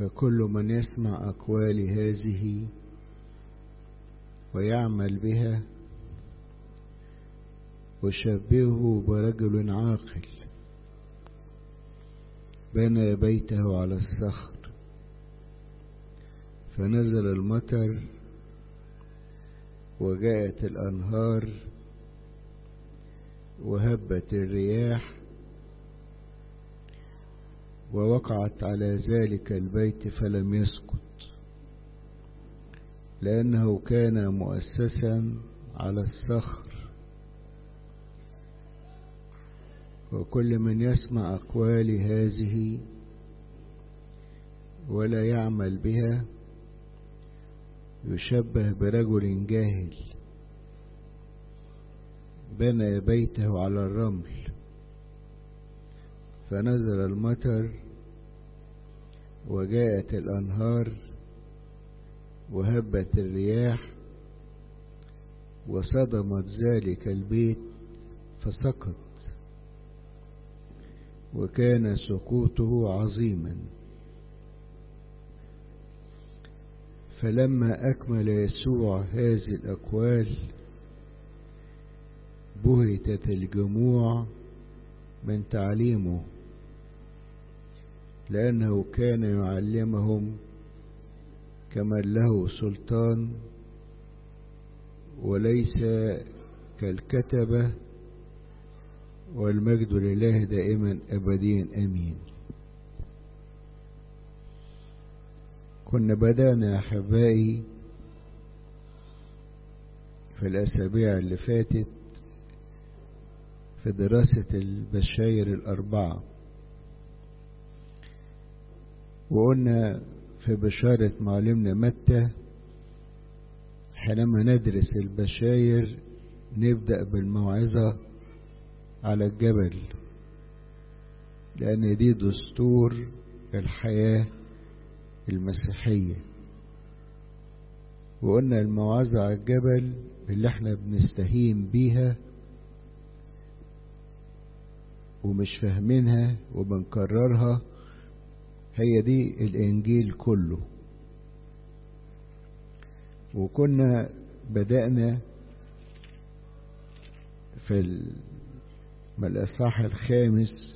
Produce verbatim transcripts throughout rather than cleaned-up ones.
فكل من يسمع أقوال هذه ويعمل بها أشبهه برجل عاقل بنى بيته على الصخر، فنزل المطر وجاءت الأنهار وهبت الرياح ووقعت على ذلك البيت فلم يسقط، لأنه كان مؤسسا على الصخر. وكل من يسمع أقوال هذه ولا يعمل بها يشبه برجل جاهل بنى بيته على الرمل، فنزل المطر وجاءت الأنهار وهبت الرياح وصدمت ذلك البيت فسقط، وكان سقوطه عظيما. فلما أكمل يسوع هذه الأقوال بهتت الجموع من تعليمه، لأنه كان يعلمهم كمن له سلطان وليس كالكتبة، والمجد لله دائما أبديا آمين. كنا بدأنا يا أحبائي في الأسابيع اللي فاتت في دراسة البشاير الأربعة، وقلنا في بشارة معلمنا متى حينما ندرس البشاير نبدأ بالموعظة على الجبل، لأن دي دستور الحياة المسيحية. وقلنا الموعظة على الجبل اللي احنا بنستهين بيها ومش فاهمينها وبنكررها هي دي الإنجيل كله. وكنا بدأنا في الإصحاح الخامس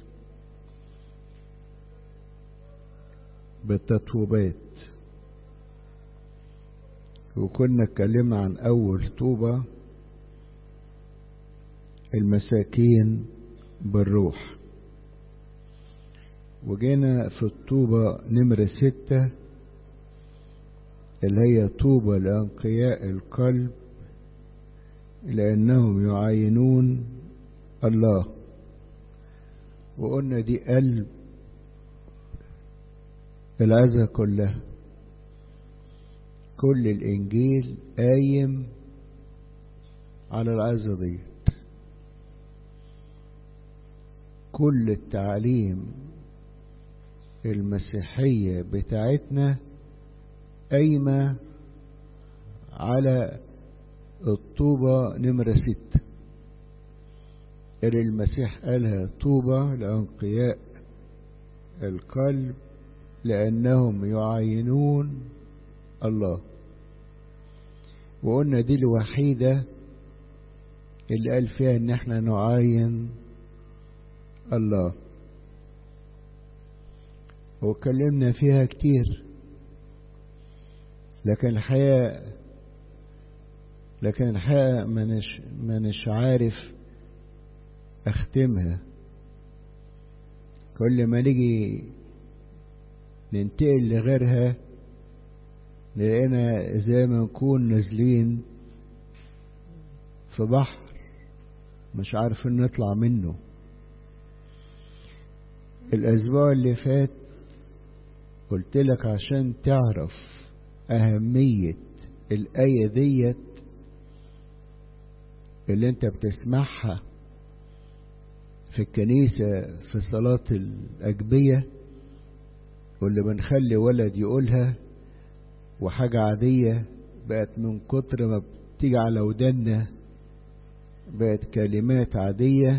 بالتطوبات، وكنا اتكلمنا عن أول طوبة المساكين بالروح، وجينا في الطوبة نمرة ستة اللي هي طوبة لأنقياء القلب لأنهم يعاينون الله. وقلنا دي قلب العزة كلها، كل الإنجيل قايم على العزة دي، كل التعليم المسيحية بتاعتنا قايمة على الطوبة نمرة ستة اللي المسيح قالها طوبة لأنقياء القلب لأنهم يعاينون الله. وقلنا دي الوحيدة اللي قال فيها ان احنا نعاين الله، وكلمنا فيها كتير، لكن الحقيقة لكن الحقيقة منش منش عارف اختمها. كل ما نيجي ننتقل لغيرها لقينا زي ما نكون نازلين في بحر مش عارفين نطلع منه. الأسبوع اللي فات قلت لك عشان تعرف أهمية الآية ديت اللي انت بتسمعها في الكنيسة في صلاة الأجبية واللي بنخلي ولد يقولها وحاجة عادية بقت من كتر ما بتيجي على ودنا بقت كلمات عادية.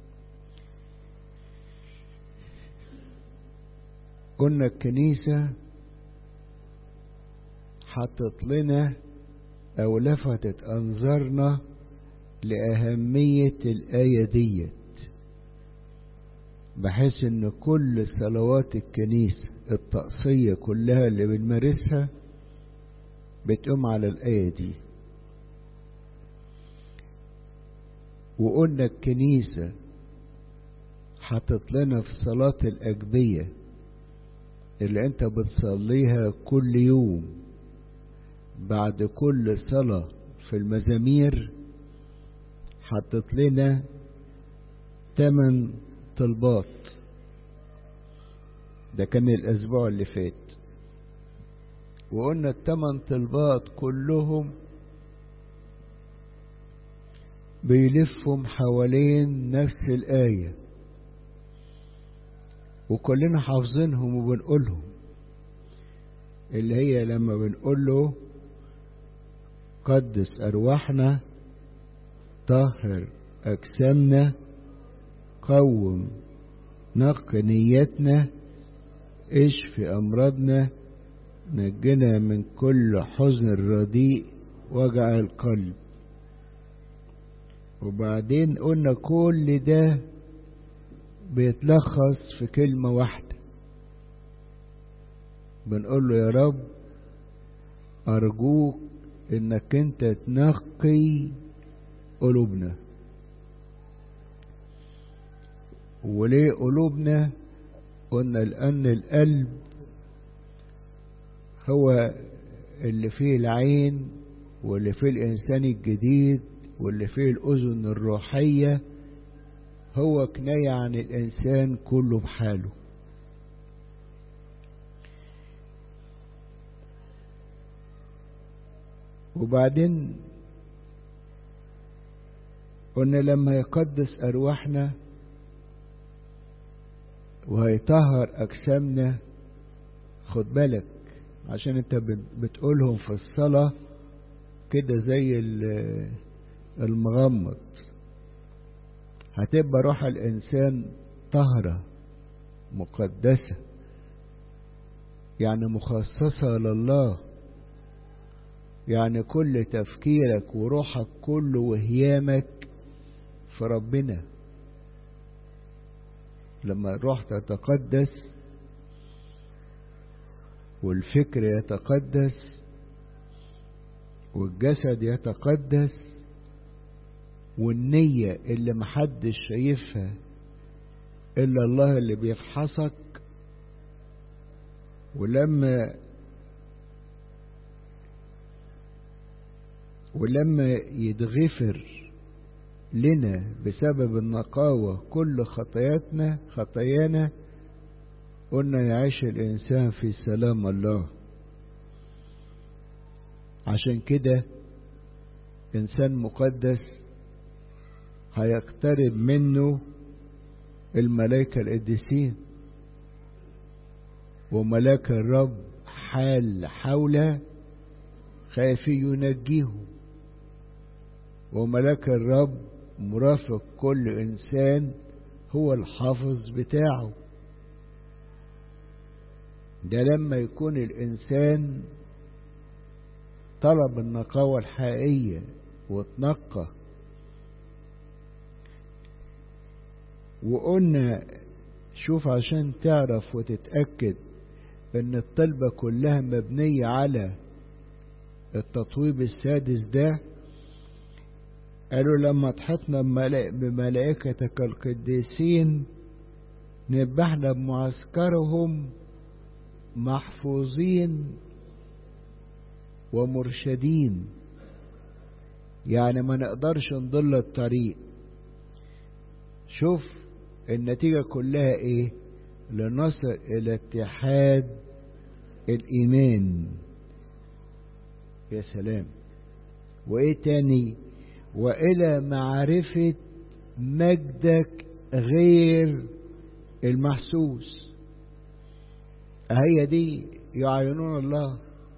قلنا الكنيسة حطت لنا أو لفتت أنظارنا لأهمية الآية ديت، بحيث إن كل صلوات الكنيسة الطقسية كلها اللي بنمارسها بتقوم على الآية دي. وقلنا الكنيسة حطت لنا في صلاة الأجبية اللي انت بتصليها كل يوم بعد كل صلاة في المزامير، حطت لنا تمن طلبات. ده كان الأسبوع اللي فات، وقلنا التمن طلبات كلهم بيلفهم حوالين نفس الآية، وكلنا حافظينهم وبنقولهم، اللي هي لما بنقول له قدس أرواحنا، طهر أجسامنا، قوم نقي نيتنا، اشفي أمراضنا، نجنا من كل حزن رديء وجع القلب. وبعدين قلنا كل ده بيتلخص في كلمة واحدة، بنقول له يا رب أرجوك إنك أنت تنقي قلوبنا. وليه قلوبنا؟ قلنا لأن القلب هو اللي فيه العين، واللي فيه الإنسان الجديد، واللي فيه الأذن الروحية، هو كناية عن الإنسان كله بحاله. وبعدين قلنا لما يقدس أرواحنا وهيطهر أجسامنا، خد بالك عشان انت بتقولهم في الصلاة كده زي المغمض، هتبقى روح الإنسان طهرة مقدسة، يعني مخصصة لله، يعني كل تفكيرك وروحك كله وهيامك في ربنا. لما الروح تتقدس والفكر يتقدس والجسد يتقدس والنية اللي محدش شايفها إلا الله اللي بيفحصك، ولما ولما يتغفر لنا بسبب النقاوة كل خطاياتنا خطايانا، قلنا يعيش الإنسان في سلام الله. عشان كده إنسان مقدس هيقترب منه الملائكة القديسين، وملاك الرب حال حوله خافي ينجيه، وملاك الرب مرافق كل إنسان هو الحافظ بتاعه. ده لما يكون الإنسان طلب النقاوة الحقيقية واتنقى. وقلنا شوف عشان تعرف وتتأكد ان الطلبة كلها مبنية على التطويب السادس ده، قالوا لما تحطنا بملائكتك القديسين نبحنا بمعسكرهم محفوظين ومرشدين، يعني ما نقدرش نضل الطريق. شوف النتيجة كلها ايه؟ لنصل الى اتحاد الايمان. يا سلام. وايه تاني؟ والى معرفة مجدك غير المحسوس. هي دي يعينون الله،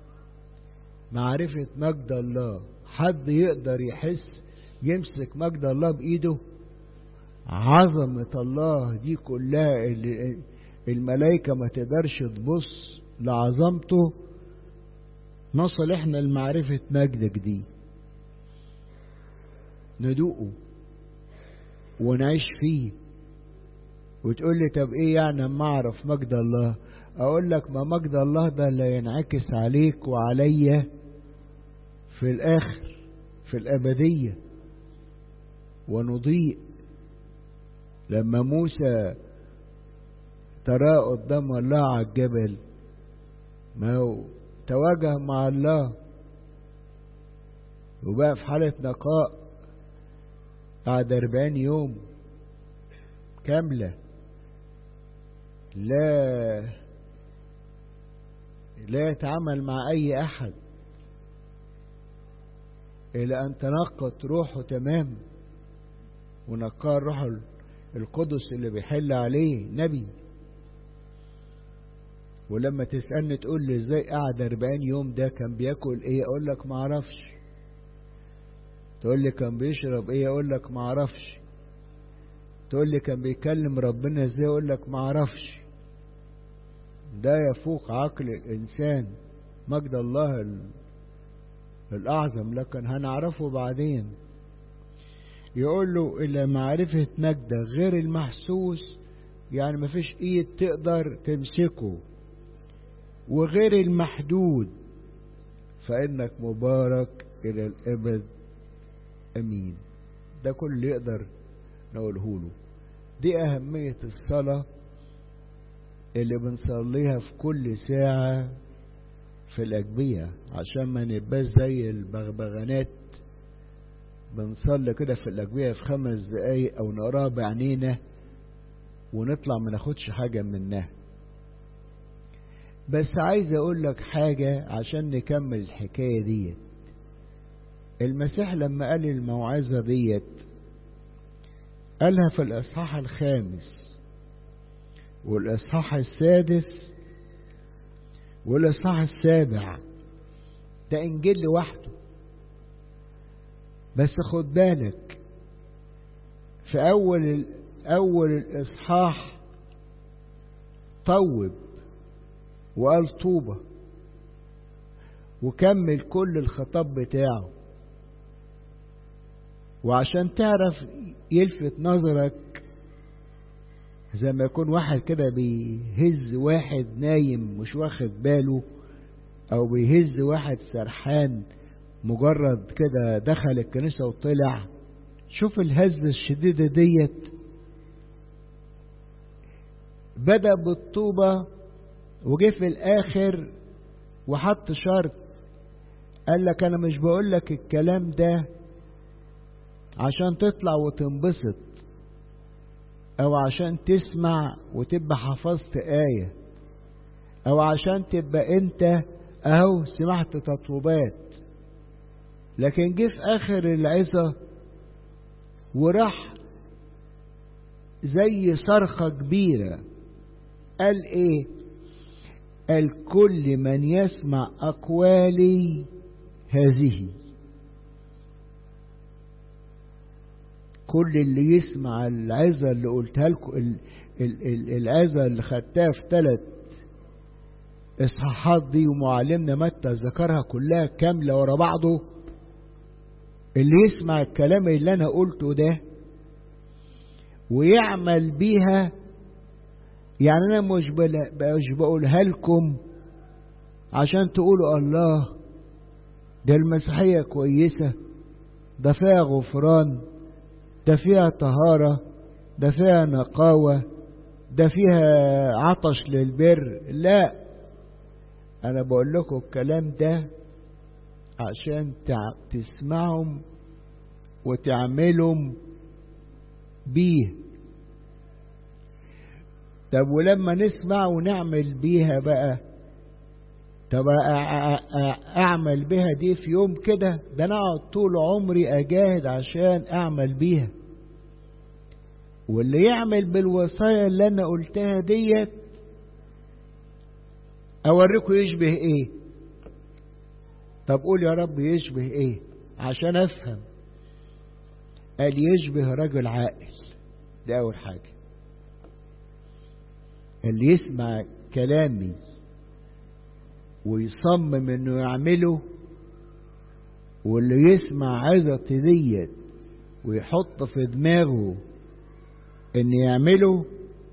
معرفة مجد الله. حد يقدر يحس يمسك مجد الله بإيده؟ عظمة الله دي كلها اللي الملائكة ما تقدرش تبص لعظمته، نصل احنا لمعرفة مجدك دي، ندوقه ونعيش فيه. وتقول لي طب ايه يعني اما اعرف مجد الله؟ اقول لك ما مجد الله ده اللي ينعكس عليك وعليا في الاخر في الابدية ونضيء. لما موسى تراه قدام الله على الجبل، ما هو تواجه مع الله وبقى في حالة نقاء، قعد أربعين يوم كاملة لا لا يتعامل مع أي أحد إلى أن تنقت روحه تمام، ونقاه الروح القدس اللي بيحل عليه نبي. ولما تسألني تقول لي ازاي قعد أربعين يوم ده كان بياكل ايه؟ اقول لك ما اعرفش. تقول لي كان بيشرب ايه؟ اقول لك ما اعرفش. تقول لي كان بيكلم ربنا ازاي؟ اقول لك ما اعرفش. ده يفوق عقل الانسان، مجد الله الاعظم، لكن هنعرفه بعدين. يقول له الى معرفة مجده غير المحسوس، يعني مفيش ايد تقدر تمسكه، وغير المحدود، فإنك مبارك إلى الأبد أمين. ده كل اللي يقدر نقوله له. دي أهمية الصلاة اللي بنصليها في كل ساعة في الأجبية، عشان ما نبقاش زي البغبغانات بنصلي كده في الأجبية في خمس دقايق أو نقراها بعينينا ونطلع ما ناخدش حاجة منها. بس عايز اقول لك حاجة عشان نكمل الحكاية ديت. المسيح لما قال الموعظة ديت قالها في الاصحاح الخامس والاصحاح السادس والاصحاح السابع، ده انجيل لوحده. بس خد بالك في اول اول الاصحاح طوب وقال طوبة وكمل كل الخطاب بتاعه. وعشان تعرف يلفت نظرك زي ما يكون واحد كده بيهز واحد نايم مش واخد باله، او بيهز واحد سرحان مجرد كده دخل الكنيسة وطلع. شوف الهزة الشديدة ديت. بدأ بالطوبة وجه في الاخر وحط شرط، قال لك انا مش بقول لك الكلام ده عشان تطلع وتنبسط او عشان تسمع وتبقى حفظت آية او عشان تبقى انت اهو سمعت تطوبات. لكن جه في اخر العظة وراح زي صرخة كبيرة. قال ايه؟ قال كل من يسمع أقوالي هذه. كل اللي يسمع العظة اللي قلتها لكم، العظة اللي خدتها في ثلاث إصحاحات دي ومعلمنا متى ذكرها كلها كاملة ورا بعضه، اللي يسمع الكلام اللي أنا قلته ده ويعمل بيها. يعني أنا مش مش بقولها لكم عشان تقولوا الله ده المسيحية كويسة، ده فيها غفران، ده فيها طهارة، ده فيها نقاوة، ده فيها عطش للبر. لا، أنا بقول لكم الكلام ده عشان تسمعهم وتعملهم بيه. طب ولما نسمع ونعمل بيها بقى، طب اعمل بيها دي في يوم كده؟ ده انا اقعد طول عمري اجاهد عشان اعمل بيها. واللي يعمل بالوصايا اللي انا قلتها ديت اوريكم يشبه ايه. طب قول يا رب يشبه ايه عشان افهم. قال يشبه رجل عاقل. ده اول حاجة. اللي يسمع كلامي ويصمم انه يعمله، واللي يسمع عظة ديت ويحط في دماغه ان يعمله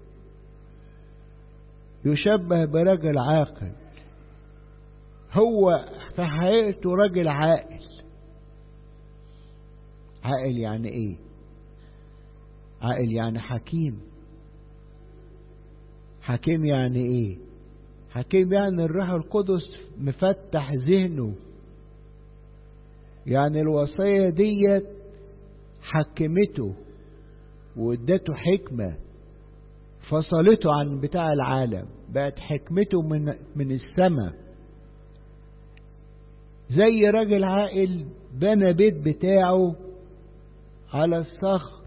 يشبه برجل عاقل. هو في حقيقته رجل عاقل. عاقل يعني ايه؟ عاقل يعني حكيم. حكيم يعني ايه؟ حكيم يعني الروح القدس مفتح ذهنه، يعني الوصية ديت حكمته وادته حكمة، فصلته عن بتاع العالم، بقت حكمته من من السماء. زي راجل عاقل بنى بيت بتاعه على الصخر،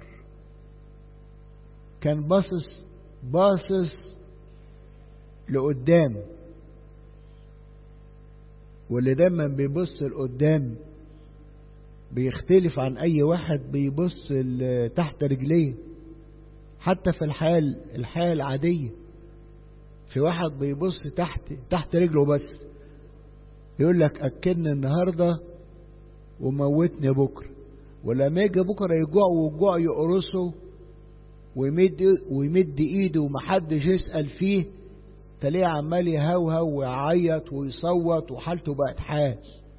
كان باصص باصص لقدام، واللي دايما بيبص لقدام بيختلف عن اي واحد بيبص تحت رجليه. حتى في الحياة الحياة العادية، في واحد بيبص تحت تحت رجله بس، يقول لك اكلني النهارده وموتني بكره، ولما يجي بكره يجوع والجوع يقرصه ويمد ويمد ايده ومحدش يسأل فيه، تلاقيه عمال يهوهو ويعيط ويصوت وحالته بقت حال.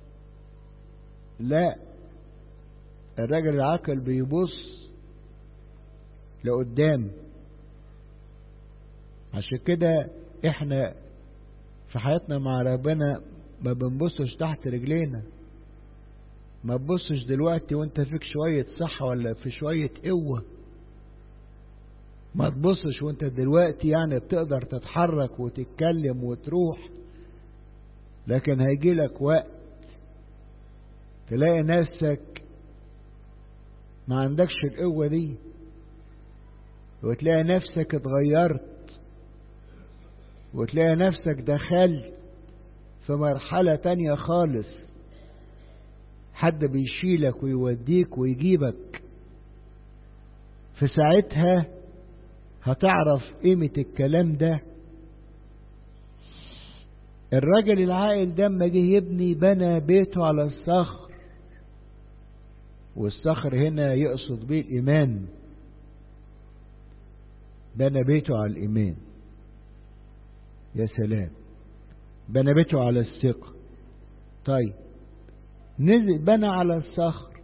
لا، الراجل العاقل بيبص لقدام. عشان كده احنا في حياتنا مع ربنا ما بنبصش تحت رجلينا. ما تبصش دلوقتي وانت فيك شوية صحة ولا في شوية قوة. ما تبصش وانت دلوقتي يعني بتقدر تتحرك وتتكلم وتروح، لكن هيجيلك وقت تلاقي نفسك ما عندكش القوة دي، وتلاقي نفسك اتغيرت، وتلاقي نفسك دخلت في مرحلة تانية خالص، حد بيشيلك ويوديك ويجيبك. في ساعتها هتعرف قيمة الكلام ده. الراجل العاقل ده لما جه يبني بنى بيته على الصخر، والصخر هنا يقصد بيه الإيمان. بنى بيته على الإيمان. يا سلام، بنى بيته على الثقة. طيب نزل بنى على الصخر،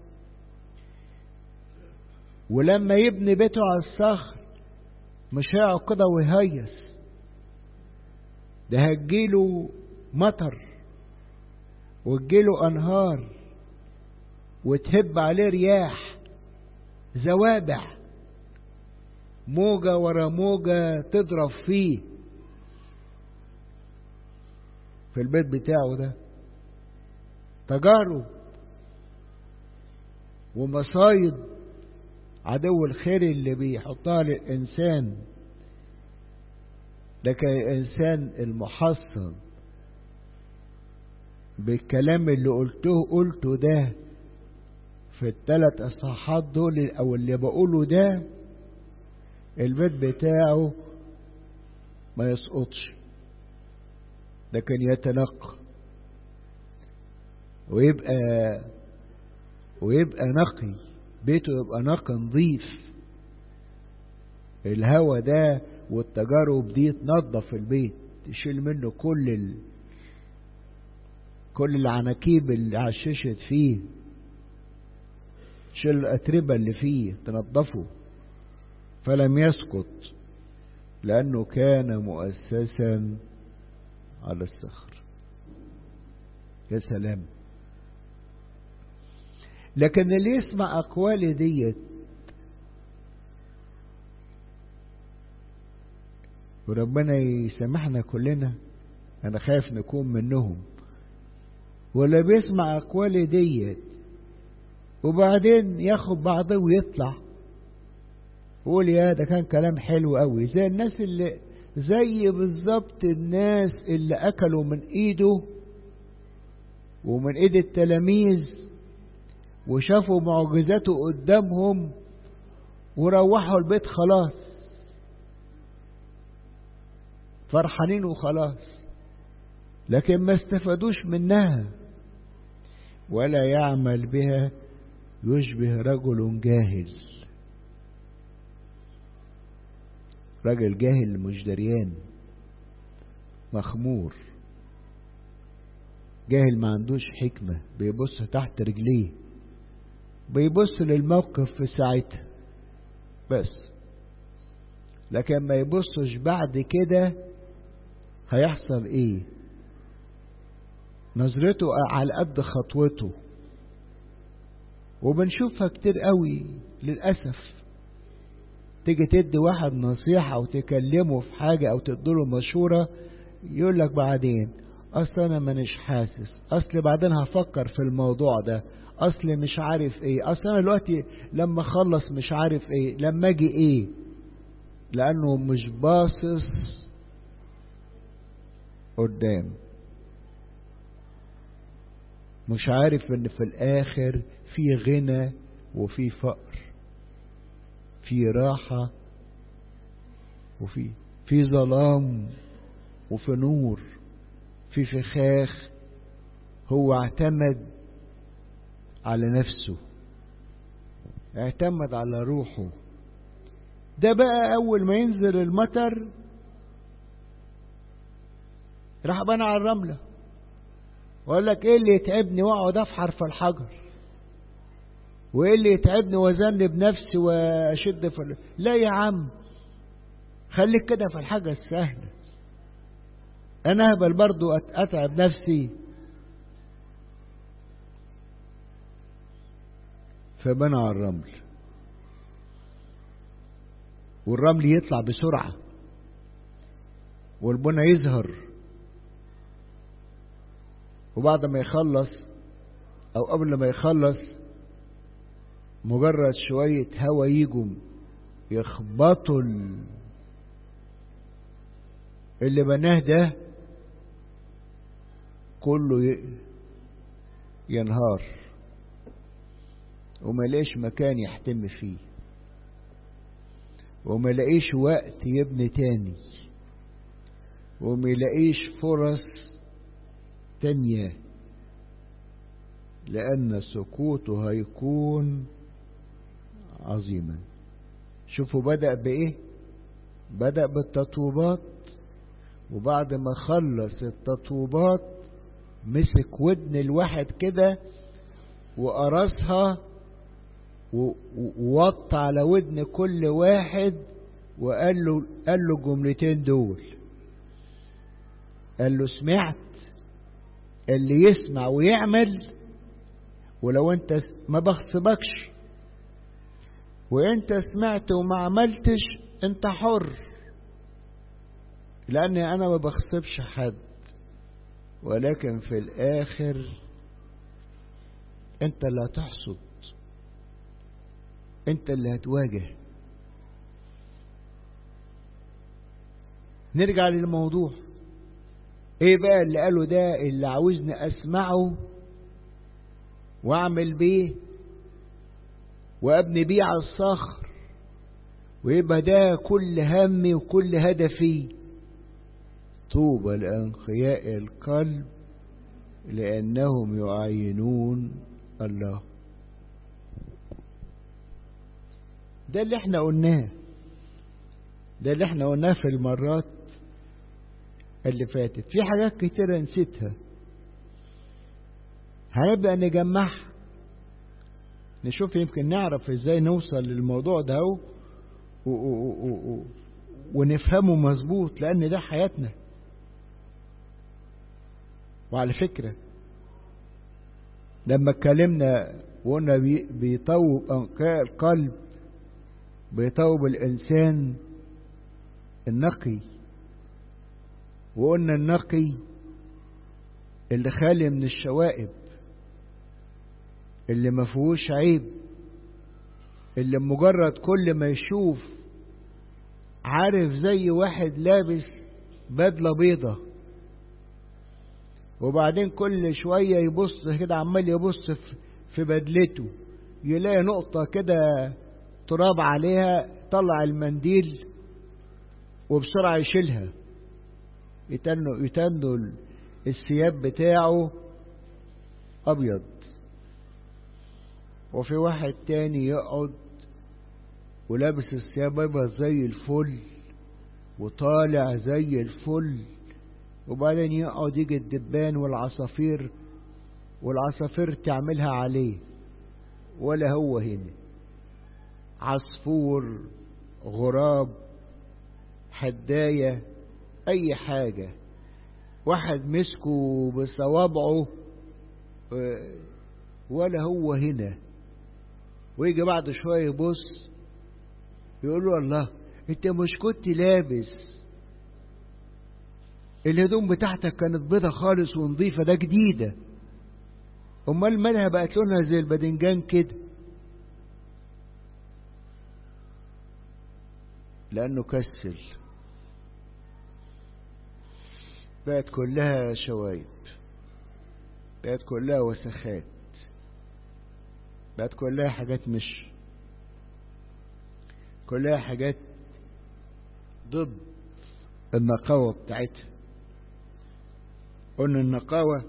ولما يبني بيته على الصخر مش هيقعد كده ويهيس، ده هتجيله مطر وتجيله أنهار وتهب عليه رياح زوابع، موجة ورا موجة تضرب فيه في البيت بتاعه ده. تجارب ومصايد عدو الخير اللي بيحطها للإنسان. لكن الإنسان المحصن بالكلام اللي قلته قلته ده في الثلاث اصحاحات دول او اللي بقوله ده، البيت بتاعه ما يسقطش، لكن يتنقى ويبقى ويبقى نقي، بيته يبقى نقي نظيف. الهوا ده والتجارب دي تنظف البيت، تشيل منه كل ال... كل العناكيب اللي عششت فيه، تشيل الأتربة اللي فيه، تنظفه. فلم يسقط لأنه كان مؤسسا على الصخر. يا سلام. لكن اللي يسمع أقوالي ديت وربنا يسامحنا كلنا، أنا خايف نكون منهم، ولا بيسمع أقوالي ديت وبعدين ياخد بعضه ويطلع يقول يا ده كان كلام حلو قوي، زي الناس اللي زي بالظبط الناس اللي أكلوا من إيده ومن إيد التلاميذ وشافوا معجزاته قدامهم وروحوا البيت خلاص فرحانين وخلاص. لكن ما استفادوش منها. ولا يعمل بها يشبه رجل جاهل. رجل جاهل مش دريان، مخمور، جاهل ما عندوش حكمة، بيبص تحت رجليه، بيبص للموقف في ساعتها بس، لكن ما يبصش بعد كده هيحصل ايه. نظرته على قد خطوته. وبنشوفها كتير قوي للأسف. تيجي تدي واحد نصيحة او تكلمه في حاجة او تديله مشورة، يقولك بعدين اصل انا مانيش حاسس، اصل بعدين هفكر في الموضوع ده، اصل مش عارف ايه، اصل انا دلوقتي لما اخلص مش عارف ايه، لما اجي ايه. لانه مش باصص قدام، مش عارف ان في الاخر في غنى وفي فقر، في راحة وفي في ظلام وفي نور، في فخاخ. هو اعتمد على نفسه، اعتمد على روحه. ده بقى اول ما ينزل المطر راح بنى على الرملة، وقال لك ايه اللي يتعبني واقعد افحر في الحجر، وايه اللي يتعبني واذنب نفسي واشد في ال... لا يا عم، خليك كده في الحاجة السهلة. انا هبل برضو اتعب نفسي. فبنى على الرمل، والرمل يطلع بسرعة والبنى يظهر. وبعد ما يخلص او قبل ما يخلص مجرد شوية هوا يجوا يخبطوا اللي بناه ده كله ينهار، وما لاقيش مكان يحتم فيه، وما لاقيش وقت يبني تاني، وما لاقيش فرص تانية، لأن سقوطه هيكون عظيما. شوفوا بدأ بإيه؟ بدأ بالتطوبات، وبعد ما خلص التطوبات مسك ودن الواحد كده وقرصها ووط على ودن كل واحد وقال له قال له الجملتين دول. قال له سمعت؟ اللي يسمع ويعمل، ولو انت ما بغصبكش، وانت سمعت وما عملتش انت حر، لاني انا ما بغصبش حد، ولكن في الاخر انت اللي هتحصد، انت اللي هتواجه. نرجع للموضوع. ايه بقى اللي قاله ده اللي عاوزني اسمعه واعمل بيه وابني بيه على الصخر، ويبقى ده كل همي وكل هدفي؟ طوبى لأنقياء القلب لأنهم يعاينون الله. ده اللي احنا قلناه، ده اللي احنا قلناه في المرات اللي فاتت. في حاجات كتيرة نسيتها، هنبدأ نجمعها، نشوف يمكن نعرف ازاي نوصل للموضوع ده و... و... و... و... ونفهمه مظبوط، لأن ده حياتنا. وعلى فكرة لما اتكلمنا وقلنا بي... بيطوب أنقاء القلب، بيطوب الإنسان النقي، وقلنا النقي اللي خالي من الشوائب، اللي ما فيهوش عيب، اللي مجرد كل ما يشوف عارف زي واحد لابس بدلة بيضة، وبعدين كل شوية يبص كده، عمال يبص في بدلته، يلاقي نقطة كده تراب عليها، طلع المنديل وبسرعة يشيلها، يتنوا يتنوا الثياب بتاعه أبيض، وفي واحد تاني يقعد ولابس الثياب أبيض زي الفل وطالع زي الفل، وبعدين يقعد يجي الدبان والعصافير والعصافير تعملها عليه، ولا هو هنا. عصفور، غراب، حداية، أي حاجة، واحد مسكه بصوابعه ولا هو هنا. ويجي بعد شوية يبص يقول له الله، انت مش كنت لابس الهدوم بتاعتك كانت بيضة خالص ونظيفة، ده جديدة، امال مالها بقت لونها زي الباذنجان كده؟ لانه كسل، بقت كلها شوايب، بقت كلها وسخات، بقت كلها حاجات مش كلها حاجات ضد النقاوة بتاعتها. قلنا النقاوة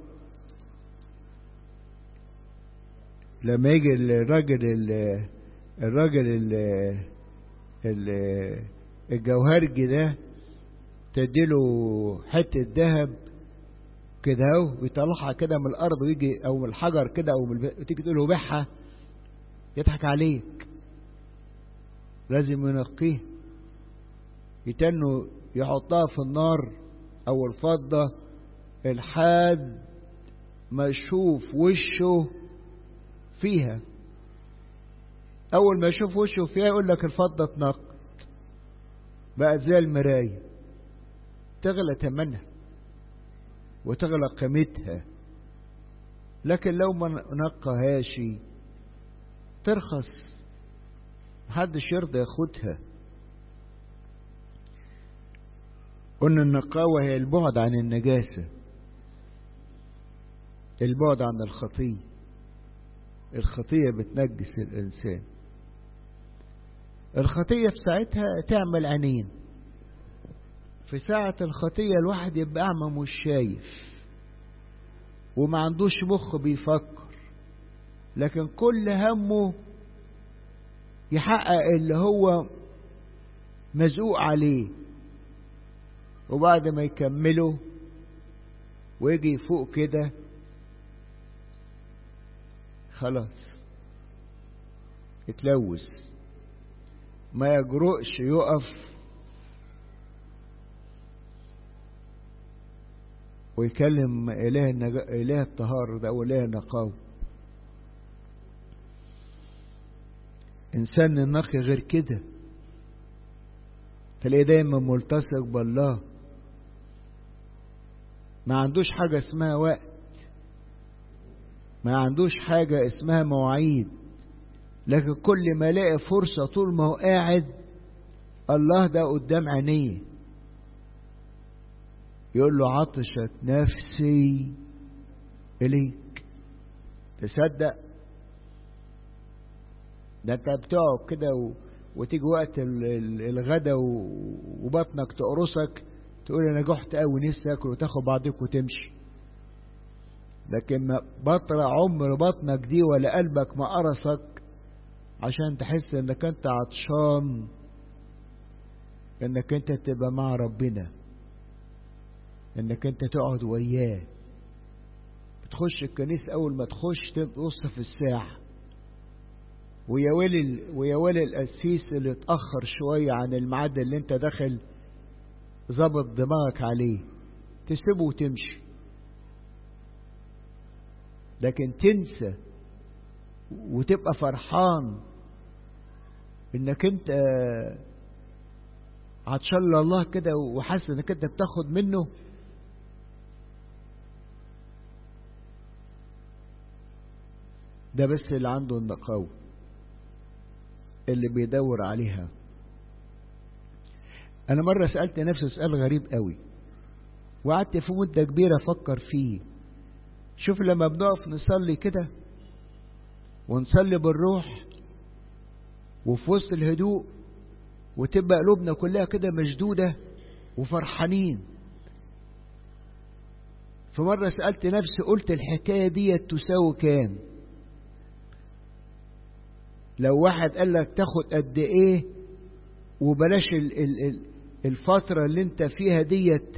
لما يجي الراجل الراجل الجوهرجي ده تديله حتة ذهب كده اهو ويطلعها كده من الارض، ويجي او من الحجر كده او من تيجي تقول له بيعها يضحك عليك. لازم ينقيه، يتنه يحطها في النار او الفضة الحاد ما يشوف وشه فيها. اول ما يشوف وشه فيها يقول لك الفضة اتنقت، بقى زي المراية، تغلى ثمنها وتغلى قيمتها. لكن لو ما نقهاش ترخص، محدش يرضى ياخدها. قلنا النقاوة هي البعد عن النجاسة، البعد عن الخطية. الخطية بتنجس الإنسان، الخطية في ساعتها تعمل عينين، في ساعة الخطية الواحد يبقى أعمى مش شايف وما عندوش مخ بيفكر، لكن كل همه يحقق اللي هو مزقوق عليه، وبعد ما يكمله ويجي فوق كده خلاص يتلوث، ما يجرؤش يقف ويكلم إله النج... إله الطهارة ده أو إله النقاوة. إنسان النقي غير كده تلاقيه دايما ملتصق بالله، ما عندوش حاجة اسمها وقت، ما عندوش حاجة اسمها مواعيد، لكن كل ما لاقي فرصة طول ما هو قاعد الله ده قدام عينيه، يقول له عطشت نفسي إليك. تصدق ده انت بتقعد كده و... وتيجي وقت الغدا وبطنك تقرصك تقول انا جحت قوي نفسي اكل، وتاخد بعضك وتمشي. لكن ما بطلع عمر بطنك دي ولا قلبك ما قرصك عشان تحس انك انت عطشان، انك انت تبقى مع ربنا، انك انت تقعد وياه. بتخش الكنيسة اول ما تخش تبص في الساعة، ويا ويل ويا ويل القسيس اللي اتأخر شوية عن الميعاد اللي انت داخل ظبط دماغك عليه، تسيبه وتمشي. لكن تنسى وتبقى فرحان انك انت عطشان لله كده وحاسس انك انت بتاخد منه. ده بس اللي عنده النقاوة، اللي بيدور عليها. انا مرة سألت نفسي سؤال غريب قوي، وقعدت في مدة كبيرة افكر فيه. شوف لما بنقف نصلي كده ونصلي بالروح وفي وسط الهدوء، وتبقى قلوبنا كلها كده مشدودة وفرحانين، في مرة سألت نفسي قلت الحكاية دي تساوي كام؟ لو واحد قال لك تاخد قد ايه وبلاش ال ال ال الفترة اللي انت فيها ديت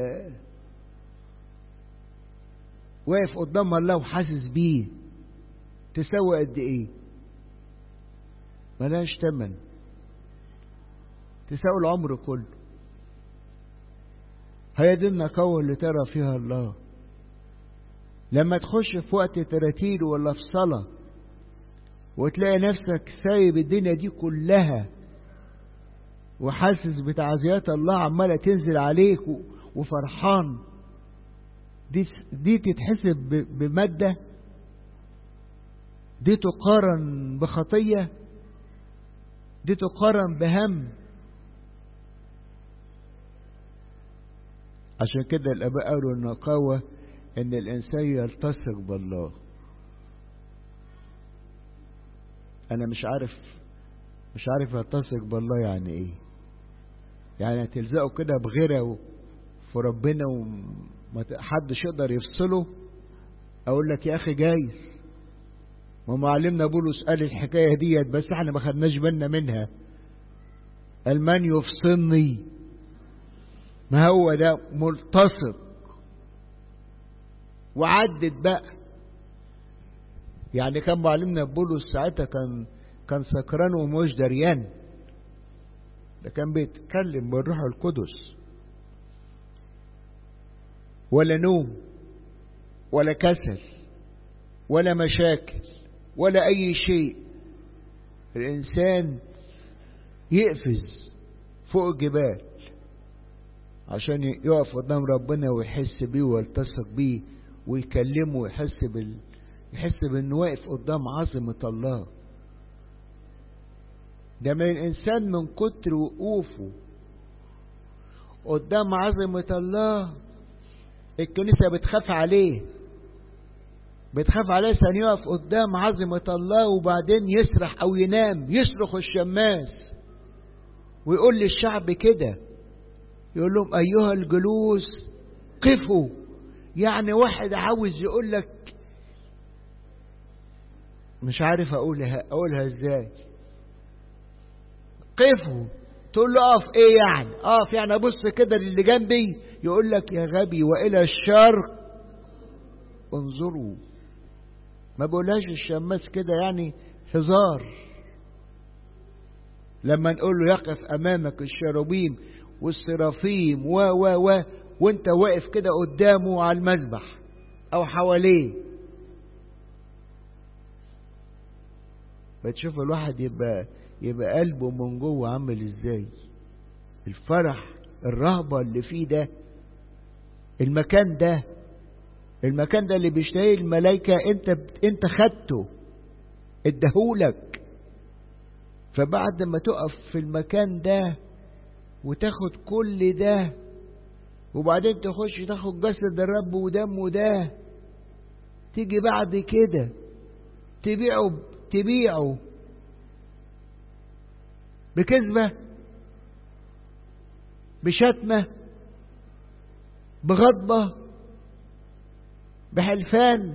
واقف قدام الله وحاسس بيه، تساوي قد ايه؟ ملاش تمن، تساوي العمر كله. هي دي النقاوة اللي ترى فيها الله. لما تخش في وقت تراتيل ولا في صلاة وتلاقي نفسك سايب الدنيا دي كلها وحاسس بتعزيات الله عمالة تنزل عليك وفرحان، دي دي تتحسب بمادة؟ دي تقارن بخطية؟ دي تقارن بهم؟ عشان كده الآباء قالوا النقاوة إن الإنسان يلتصق بالله. أنا مش عارف مش عارف يلتصق بالله يعني إيه؟ يعني تلزقه كده بغيره في ربنا وما حدش يقدر يفصله؟ أقول لك يا أخي جايز، ما معلمنا بولس قال الحكاية ديت بس احنا ما خدناش بالنا منها. قال من يفصلني؟ ما هو ده ملتصق. وعدت بقى. يعني كان معلمنا بولس ساعتها كان كان سكران ومش دريان، ده كان بيتكلم بالروح القدس. ولا نوم ولا كسل ولا مشاكل ولا أي شيء. الإنسان يقفز فوق الجبال عشان يقف قدام ربنا ويحس بيه ويلتصق بيه ويكلمه ويحس بال يحس بأنه واقف قدام عظمة الله. ده من الإنسان من كتر وقوفه قدام عظمة الله الكنيسة بتخاف عليه، بتخاف عليه عشان يقف قدام عظمة الله وبعدين يسرح أو ينام. يصرخ الشماس ويقول للشعب كده، يقول لهم أيها الجلوس قفوا. يعني واحد عاوز يقول لك مش عارف أقولها أقولها إزاي. قفوا، تقول له أقف إيه يعني؟ أقف يعني أبص كده للي جنبي؟ يقول لك يا غبي وإلى الشرق انظروا. ما بقولهاش الشماس كده يعني هزار. لما نقول له يقف أمامك الشراويم والسرافيم و و و وانت واقف كده قدامه على المذبح أو حواليه، بتشوف الواحد يبقى يبقى قلبه من جوه عامل ازاي. الفرح، الرهبة اللي فيه ده، المكان ده المكان ده اللي بيشتهيه الملائكة انت انت خدته اداهولك. فبعد ما تقف في المكان ده وتاخد كل ده وبعدين تخش تاخد جسد الرب ودمه ده، تيجي بعد كده تبيعه تبيعه بكذبة، بشتمة، بغضبة، بحلفان.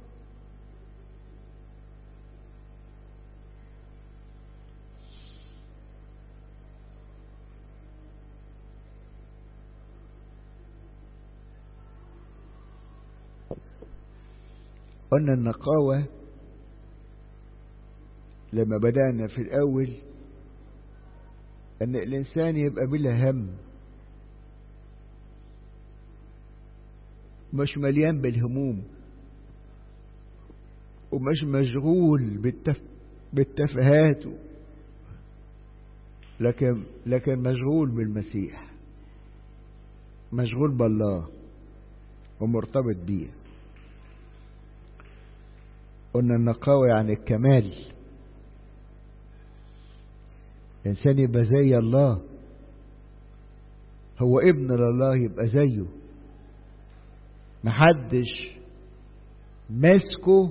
قلنا النقاوة لما بدأنا في الأول أن الإنسان يبقى بلا هم، مش مليان بالهموم ومش مشغول بالتف... بالتفاهات، لكن لكن مشغول بالمسيح، مشغول بالله ومرتبط بيه. قلنا النقاوة يعني الكمال. الإنسان يبقى زي الله، هو ابن لله يبقى زيه، محدش ماسكه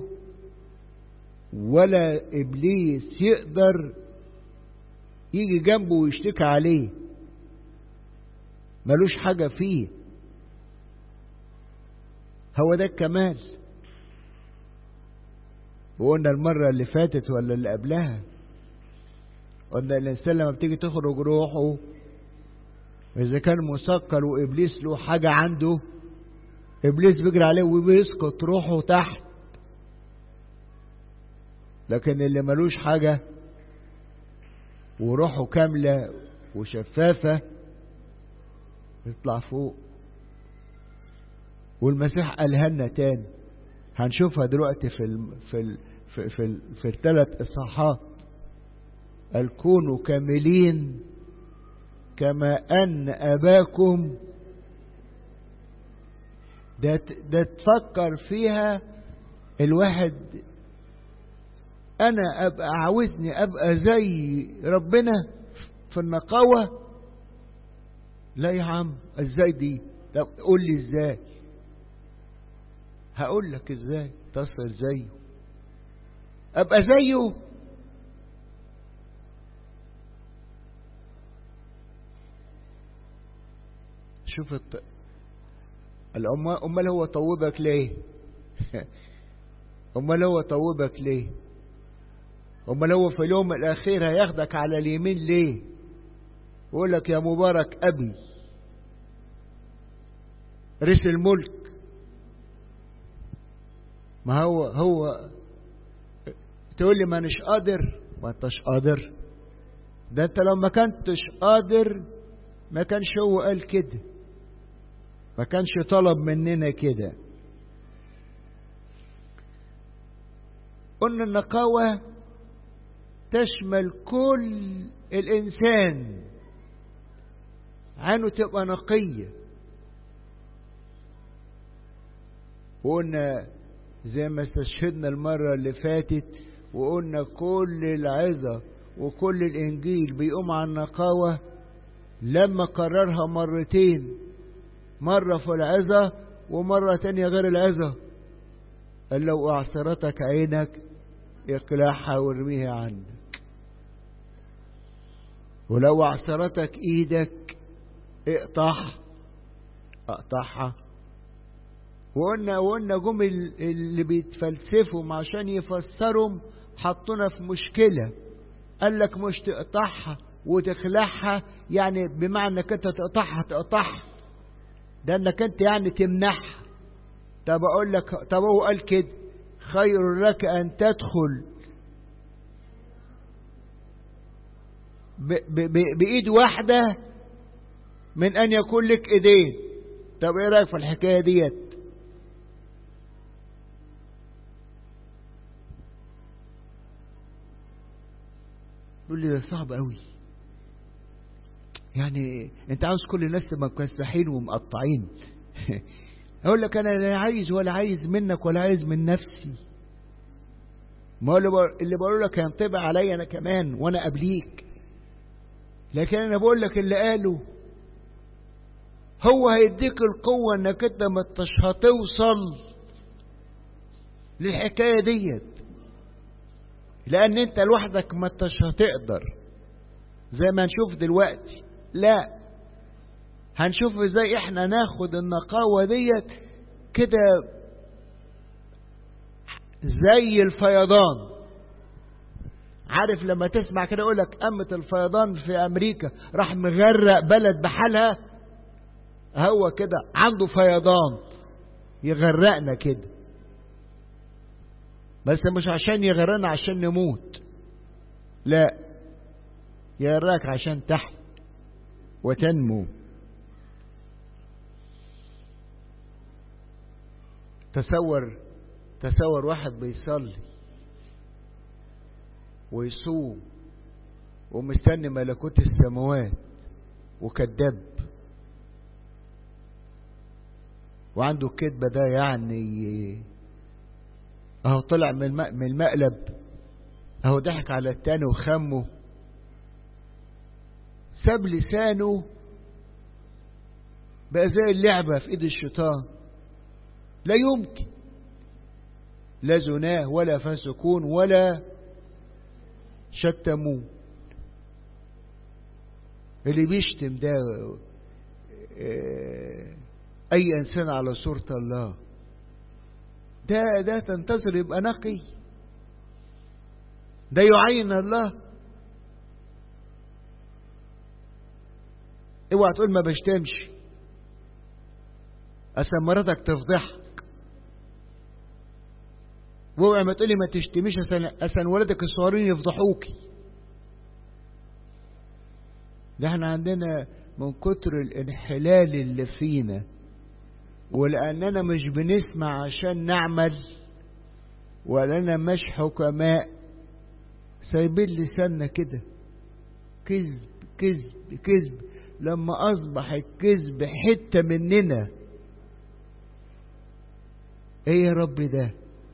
ولا إبليس يقدر يجي جنبه ويشتكي عليه، ملوش حاجة فيه. هو ده الكمال. وقلنا المرة اللي فاتت ولا اللي قبلها، قلنا الإنسان لما بتيجي تخرج روحه، إذا كان مسكر وإبليس له حاجة عنده، إبليس بيجري عليه وبيسقط روحه تحت. لكن اللي ملوش حاجة وروحه كاملة وشفافة يطلع فوق. والمسيح قالها لنا تاني، هنشوفها دلوقتي في ال في ال في في, ال في الثلاث اصحاحات. قال كونوا كاملين كما ان اباكم. ده ده تفكر فيها الواحد، انا ابقى عاوزني ابقى زي ربنا في النقاوة؟ لا يا عم، ازاي دي؟ طب قول لي ازاي. هقول لك ازاي تصل زيه، ابقى زيه. شوف الط... الأمة امال هو طوبك ليه؟ امال هو طوبك ليه؟ امال هو في اليوم الاخير هياخدك على اليمين ليه؟ يقول لك يا مبارك ابي رئيس الملك. ما هو هو تقول لي ما انش قادر، ما انتش قادر. ده انت لو ما كنتش قادر ما كانش هو قال كده، ما كانش طلب مننا كده. قلنا النقاوة تشمل كل الإنسان، عينه تبقى نقية. وقلنا زي ما استشهدنا المرة اللي فاتت، وقلنا كل العظة وكل الإنجيل بيقوم عن النقاوة لما قررها مرتين، مرة في العظة ومرة تانية غير العظة. قال لو أعصرتك عينك اقلعها وارميها عنك، ولو أعصرتك إيدك اقطعها اقطعها. وقلنا وقلنا جم اللي بيتفلسفوا عشان يفسروا حطونا في مشكلة. قال لك مش تقطعها وتخلعها يعني بمعنى انك انت تقطعها تقطعها، ده انك انت يعني تمنحها. طب اقول لك، طب هو قال كده خير لك ان تدخل ب ب ب بايد واحدة من ان يكون لك ايدين. طب ايه رايك في الحكاية ديت؟ يقول لي ده صعب قوي، يعني انت عاوز كل الناس تبقى مكسحين ومقطعين. اقول لك انا لا عايز ولا عايز منك ولا عايز من نفسي. ما هو اللي بقول لك هينطبق عليا انا كمان وانا قبليك، لكن انا بقول لك اللي قاله هو هيديك القوة انك انت ما انتش هتوصل للحكاية ديت، لان انت لوحدك ما انتش هتقدر زي ما هنشوف دلوقتي. لا، هنشوف ازاي احنا ناخد النقاوة ديت كده زي الفيضان. عارف لما تسمع كده يقولك قامة الفيضان في امريكا راح مغرق بلد بحالها، هو كده عنده فيضان يغرقنا كده، بس مش عشان يغرقنا عشان نموت، لا، يغرقك عشان تحت وتنمو. تصور تصور واحد بيصلي ويصوم ومستني ملكوت السماوات وكذاب، وعنده الكذبة ده يعني اهو طلع من من المقلب، اهو ضحك على التاني وخمه، ساب لسانه بقى زي اللعبة في ايد الشيطان. لا يمكن، لا زناه ولا فسقون ولا شتمون. اللي بيشتم ده اي انسان على صورة الله ده ده تنتظر يبقى نقي؟ ده يعين الله. اوعى تقول ما بشتمش عشان مراتك تفضحك، واوعى ما تقولي ما تشتميش عشان ولادك الصغيرين يفضحوكي. ده احنا عندنا من كتر الانحلال اللي فينا، ولأننا مش بنسمع عشان نعمل، ولأننا مش حكماء، سايبين لساننا كده كذب كذب كذب. لما أصبح الكذب حتة مننا، ايه يا رب ده؟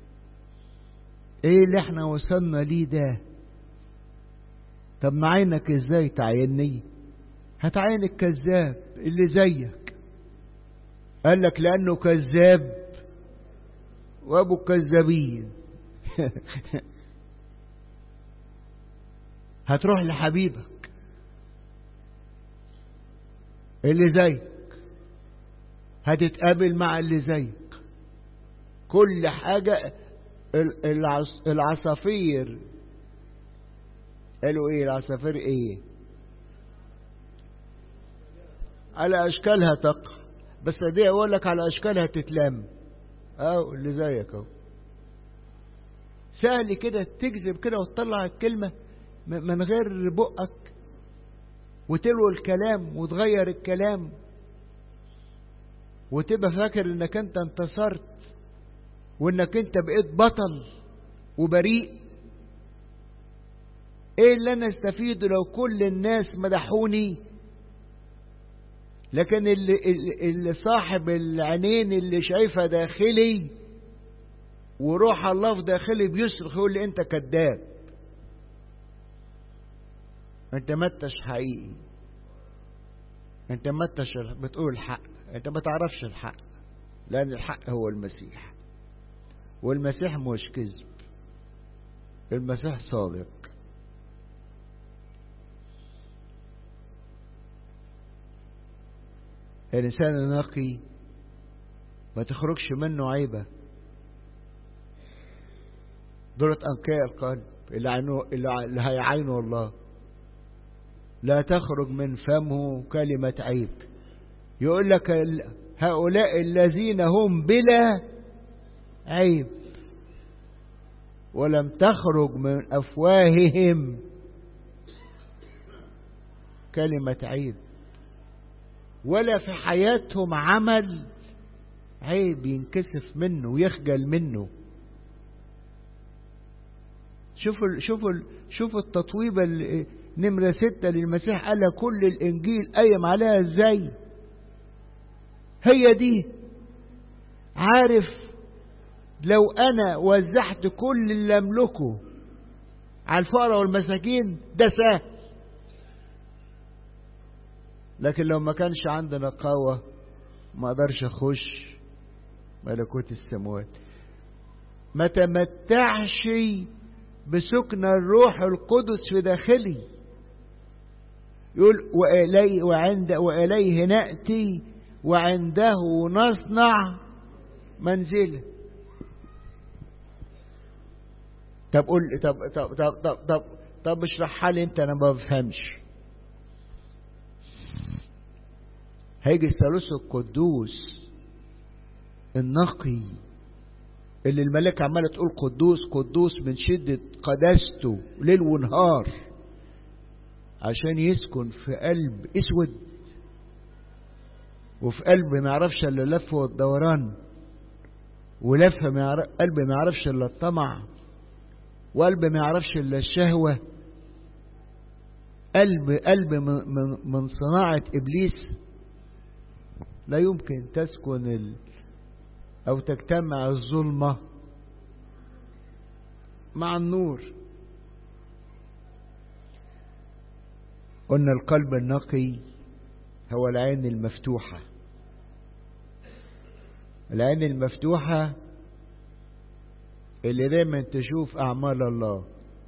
ايه اللي احنا وصلنا ليه ده؟ طب معينك ازاي تعيني؟ هتعين الكذاب اللي زيك. قال لك لأنه كذاب وابو الكذابين. هتروح لحبيبك اللي زيك، هتتقابل مع اللي زيك. كل حاجة العصافير قالوا ايه؟ العصافير ايه؟ على اشكالها تقع، بس دي اقول لك على اشكالها تتلم. اه اللي زيك اهو. سهل كده تكذب كده وتطلع الكلمة من غير بقك، وتلوي الكلام وتغير الكلام، وتبقى فاكر انك انت انتصرت وانك انت بقيت بطل وبريء. ايه اللي انا استفيده لو كل الناس مدحوني، لكن اللي, اللي صاحب العينين اللي شايفها داخلي وروح الله في داخلي بيصرخ يقول لي انت كذاب، انت ما انتش حقيقي، انت ما انتش بتقول الحق، انت ما تعرفش الحق، لان الحق هو المسيح، والمسيح مش كذب، المسيح صادق. الإنسان النقي ما تخرجش منه عيبة. دولة أنقياء القلب اللي, عينه اللي هيعينه الله، لا تخرج من فمه كلمة عيب. يقول لك هؤلاء الذين هم بلا عيب ولم تخرج من أفواههم كلمة عيب، ولا في حياتهم عمل عيب ينكسف منه ويخجل منه. شوفوا شوفوا شوفوا التطويبة نمرة ستة للمسيح، قال كل الإنجيل قايم عليها ازاي؟ هي دي. عارف لو أنا وزعت كل اللي أملكه على الفقراء والمساكين ده سهل، لكن لو ما كانش عندنا قوة ما اقدرش اخش ملكوت السماوات. ما تمتعش بسكن الروح القدس في داخلي. يقول وإليه وعند وإليه نأتي وعنده نصنع منزله. طب قول طب طب طب طب طب, طب اشرحها لي انت، انا ما بفهمش. هيجي الثالوث القدوس النقي اللي الملائكة عمالة تقول قدوس قدوس من شدة قداسته ليل ونهار، عشان يسكن في قلب اسود، وفي قلب ما يعرفش الا اللف والدوران، ولف قلب ما يعرفش الا الطمع، وقلب ما يعرفش الا الشهوة، قلب قلب من, من صناعة ابليس. لا يمكن تسكن ال أو تجتمع الظلمة مع النور. قلنا القلب النقي هو العين المفتوحة. العين المفتوحة اللي دايما تشوف أعمال الله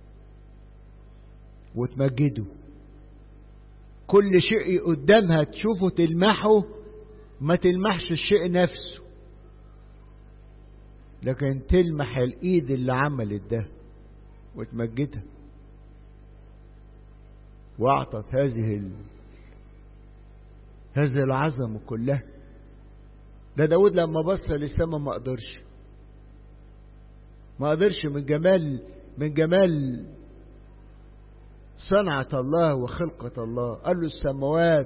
وتمجده، كل شيء قدامها تشوفه تلمحه، ما تلمحش الشيء نفسه. لكن تلمح الايد اللي عملت ده وتمجدها واعطت هذه ال... هذه العظمة كلها. ده داود لما بص للسماء ما قدرش ما قدرش من جمال من جمال صنعة الله وخلقة الله. قال له السماوات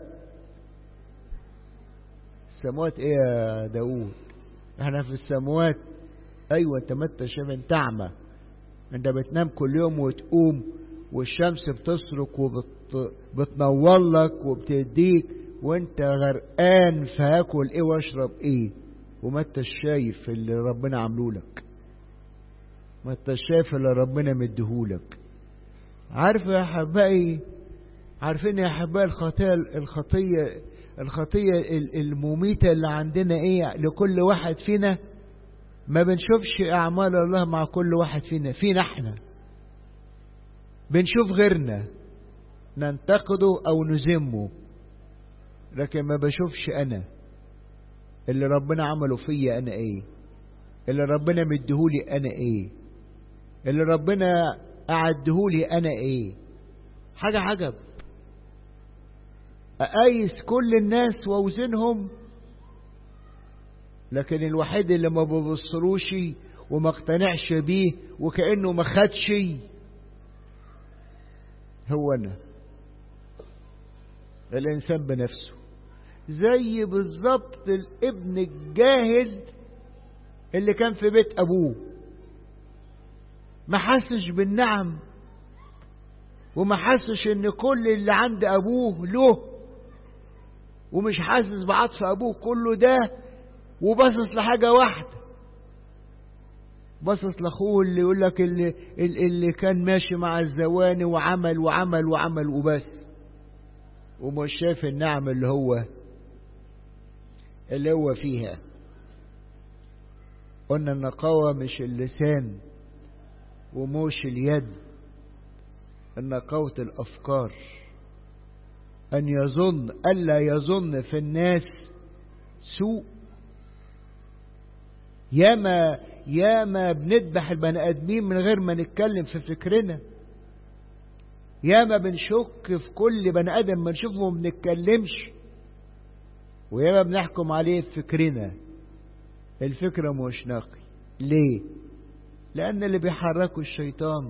السماوات ايه يا داود؟ احنا في السماوات. ايوه انت ما انت شايف، انت اعمى، انت بتنام كل يوم وتقوم والشمس بتسرق وبتنور لك وبتديك وانت غرقان في هاكل ايه واشرب ايه، وما انت شايف اللي ربنا عمله لك، ما انت شايف اللي ربنا مديهولك. عارف يا احبائي، عارفين يا احبائي الخطيه الخطيه الخطيه المميته اللي عندنا ايه لكل واحد فينا؟ ما بنشوفش اعمال الله مع كل واحد فينا. فينا احنا بنشوف غيرنا ننتقده او نذمه، لكن ما بشوفش انا اللي ربنا عمله فيا انا ايه، اللي ربنا مديهولي انا ايه، اللي ربنا اعدهولي انا ايه. حاجة عجب. اقايس كل الناس واوزنهم، لكن الوحيد اللي ما ببصروش وما اقتنعش بيه وكأنه ما خدش هو انا، الانسان بنفسه. زي بالظبط الابن الجاهل اللي كان في بيت ابوه، ما حسش بالنعم وما حسش ان كل اللي عند ابوه له، ومش حاسس بعطف ابوه كله ده، وبصص لحاجة واحدة، بصص لاخوه اللي يقول لك اللي, اللي كان ماشي مع الزواني وعمل وعمل وعمل وبس، ومش شايف النعم اللي هو اللي هو فيها. قلنا النقاوة مش اللسان وموش اليد، النقاوة الأفكار. أن يظن ألا يظن في الناس سوء. ياما ياما بندبح البني آدمين من غير ما نتكلم في فكرنا، ياما بنشك في كل بني آدم ما نشوفه ما بنتكلمش، وياما بنحكم عليه في فكرنا. الفكرة مش نقي. ليه؟ لأن اللي بيحركه الشيطان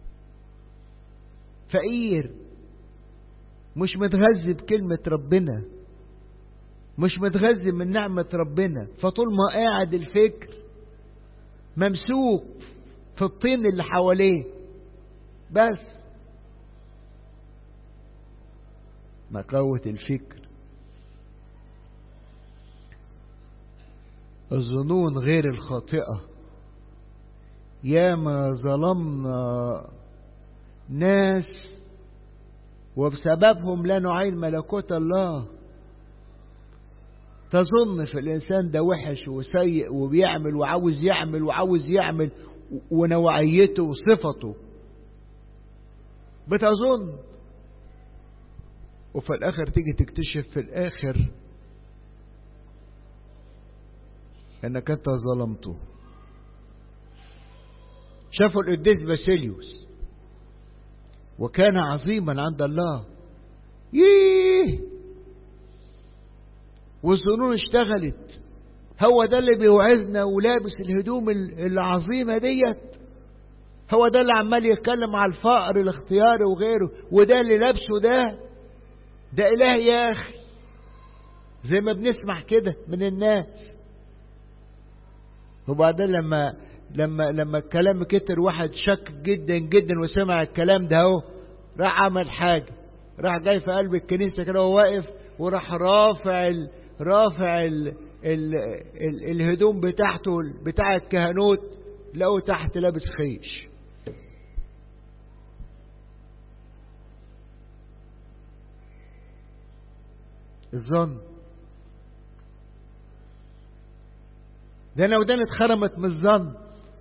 فقير، مش متغذي بكلمة ربنا، مش متغذي من نعمة ربنا، فطول ما قاعد الفكر ممسوك في الطين اللي حواليه بس. نقاوة الفكر. الظنون غير الخاطئة. ياما ظلمنا ناس وبسببهم لا نعين ملكوت الله. تظن في الإنسان ده وحش وسيء وبيعمل وعاوز يعمل وعاوز يعمل ونوعيته وصفته، بتظن، وفي الآخر تيجي تكتشف في الآخر انك انت ظلمته. شافوا القديس باسيليوس وكان عظيما عند الله، ييه، والظنون اشتغلت. هو ده اللي بيوعظنا ولابس الهدوم العظيمة ديت، هو ده اللي عمال يتكلم على الفقر الاختياري وغيره، وده اللي لابسه ده ده إله يا أخي، زي ما بنسمع كده من الناس. وبعدين لما لما لما الكلام كتر، واحد شك جدا جدا وسمع الكلام ده اهو، راح عمل حاجة، راح جاي في قلب الكنيسة كده وهو واقف، وراح رافع ال رافع ال ال ال الهدوم بتاعته بتاع الكهنوت، لقوا تحت لابس خيش. الظن ده انا وداني اتخرمت من الظن.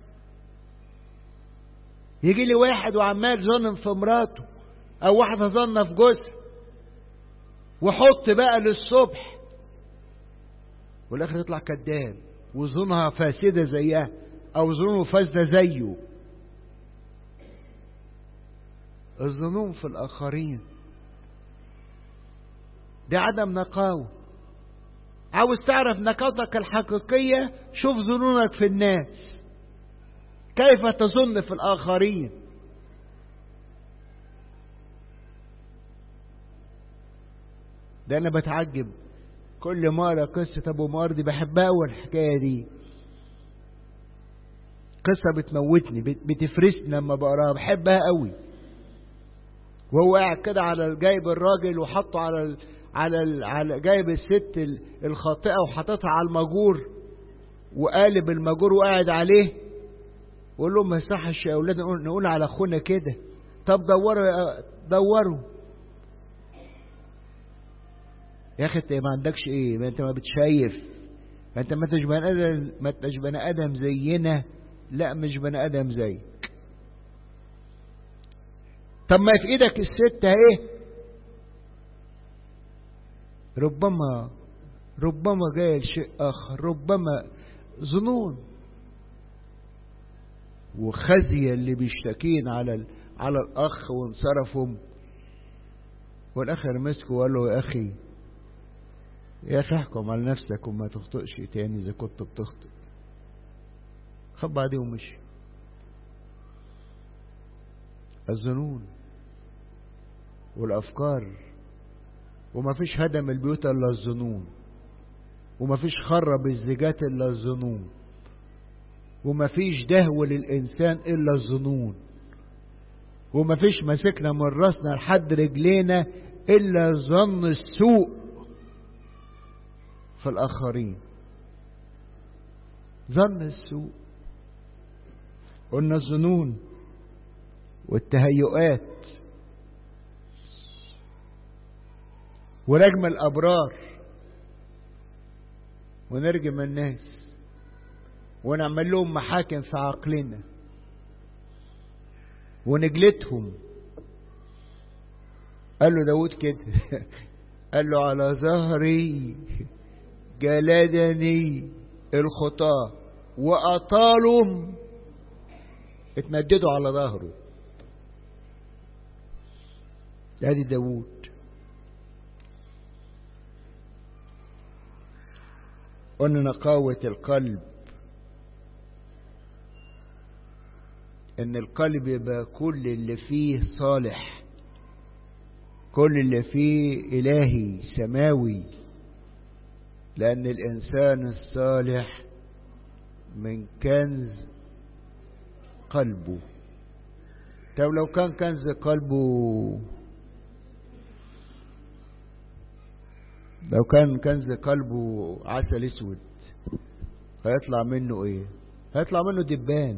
يجي لي واحد وعمال ظن في مراته، او واحده ظنه في جوزها، وحط بقى للصبح، والاخر يطلع كذاب وظنها فاسده زيها. أو ظنونه فاسدة زيه. الظنون في الآخرين دي عدم نقاوة. عاوز تعرف نقاوتك الحقيقية؟ شوف ظنونك في الناس، كيف تظن في الآخرين. ده أنا بتعجب كل مرة قصة أبو مار دي، بحبها أول الحكاية دي، قصة بتموتني بتفرسني لما بقراها، بحبها قوي. وهو قاعد كده على جايب الراجل وحطه على ال على ال على جايب الست الخاطئة وحطتها على المجور وقالب المجور وقاعد عليه، وقول لهم ما يصحش يا أولاد نقول على أخونا كده. طب دوروا دوروا يا أخي، أنت ما عندكش إيه؟ ما أنت ما بتشايف، ما أنت ما أنتش بني آدم، ما أنتش بني آدم زينا. لا مش بني آدم زيك. طب ما في إيدك الست أهي، ربما ربما جاي لشيء آخر، ربما ظنون وخزي اللي بيشتكين على على الأخ وانصرفهم. والآخر مسكه وقال له يا أخي يا أخي احكم على نفسك وما تخطئش تاني إذا كنت بتخطئ. خب بعديه ومشي. الظنون والأفكار، وما فيش هدم البيوت إلا الظنون، وما فيش خرب الزجاج إلا الظنون، وما فيش دهو للإنسان إلا الظنون، وما فيش مسكنا من راسنا لحد رجلينا إلا ظن السوء في الآخرين. ظن السوء. قلنا الظنون والتهيؤات ورجم الأبرار، ونرجم الناس ونعمل لهم محاكم في عقلنا ونجلتهم. قال له داود كده قال له على ظهري جلدني الخطاة وأطالهم، اتمددوا على ظهره. ادي داود. قلنا نقاوة القلب، ان القلب يبقى كل اللي فيه صالح، كل اللي فيه إلهي سماوي، لأن الإنسان الصالح من كنز قلبه. طب لو كان كنز قلبه لو كان كنز قلبه عسل اسود هيطلع منه ايه؟ هيطلع منه دبان.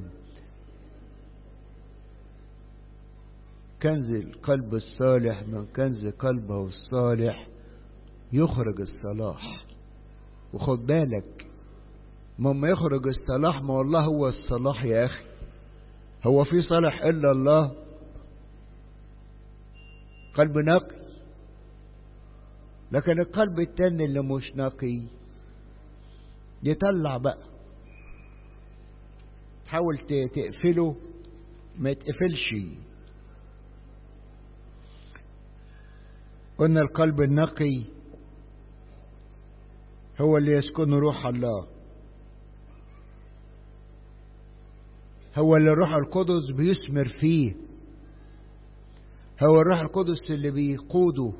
كنز القلب الصالح من كنز قلبه الصالح يخرج الصلاح. وخد بالك مما يخرج الصلاح، ما والله هو الصلاح يا اخي. هو في صالح الا الله؟ قلب نقي. لكن القلب التاني اللي مش نقي يطلع بقى، تحاول تقفله ما يتقفلش. قلنا القلب النقي هو اللي يسكن روح الله، هو اللي الروح القدس بيثمر فيه، هو الروح القدس اللي بيقوده،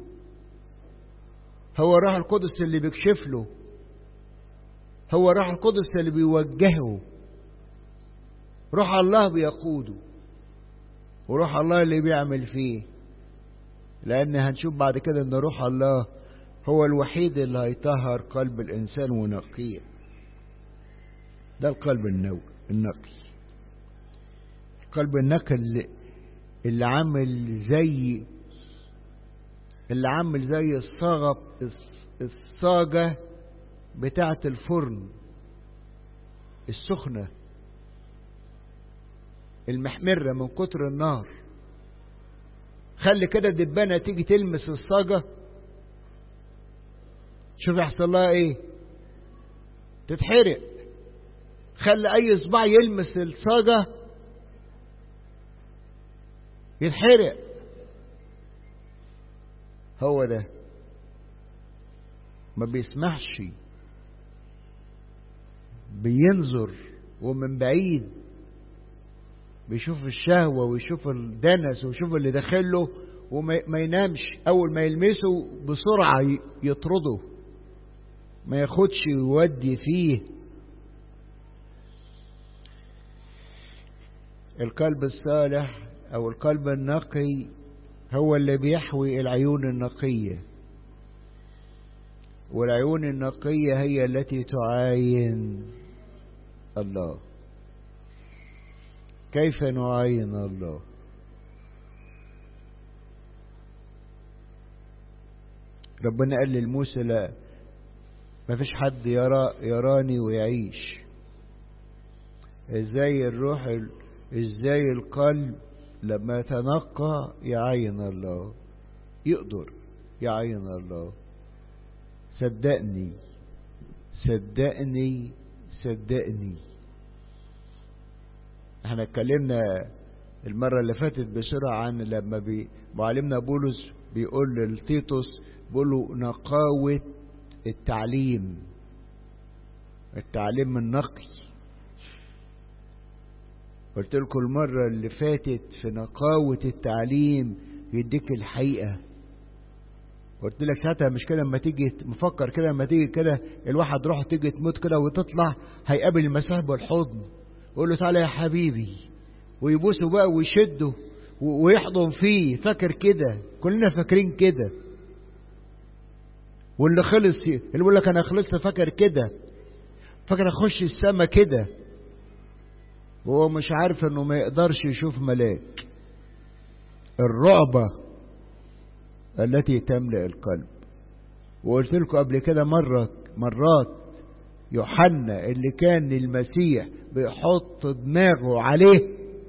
هو الروح القدس اللي بيكشف له، هو الروح القدس اللي بيوجهه. روح الله بيقوده، وروح الله اللي بيعمل فيه. لأن هنشوف بعد كده أن روح الله هو الوحيد اللي هيطهر قلب الإنسان ونقيه. ده القلب النقي. القلب النقي اللي, اللي عامل زي اللي عامل زي الصاغة الصاجة بتاعة الفرن السخنة المحمرة من كتر النار. خلي كده دبانة تيجي تلمس الصاجة، شوف يحصل لها ايه؟ تتحرق. خلي أي صباع يلمس الصاجة يتحرق. هو ده ما بيسمحش، بينظر ومن بعيد بيشوف الشهوة ويشوف الدنس ويشوف اللي داخله، وما ينامش. أول ما يلمسه بسرعة يطرده، ما ياخدش ويودي فيه. القلب الصالح أو القلب النقي هو اللي بيحوي العيون النقية، والعيون النقية هي التي تعاين الله. كيف نعاين الله؟ ربنا قال لموسى لا، ما فيش حد يرى يراني ويعيش. ازاي الروح، ازاي القلب لما يتنقى يعين الله، يقدر يعين الله. صدقني صدقني صدقني احنا اتكلمنا المرة اللي فاتت بسرعة عن لما بي معلمنا بولس بيقول لتيتوس، بيقول له نقاوة التعليم، التعليم النقي. قلت لكم المرة اللي فاتت في نقاوة التعليم يديك الحقيقة. قلت لك ساعتها مش كده، لما تيجي مفكر كده، لما تيجي كده الواحد روح تيجي تموت كده وتطلع، هيقابل المسيح بالحضن، يقول له تعالى يا حبيبي، ويبوسه بقى ويشده ويحضن فيه. فاكر كده؟ كلنا فاكرين كده. واللي خلص اللي بيقول لك انا خلصت فاكر كده، فاكر اخش السما كده، وهو مش عارف انه ما يقدرش يشوف ملاك. الرعبة التي تملأ القلب. وقلت لكم قبل كده مرة مرات يوحنا اللي كان المسيح بيحط دماغه عليه،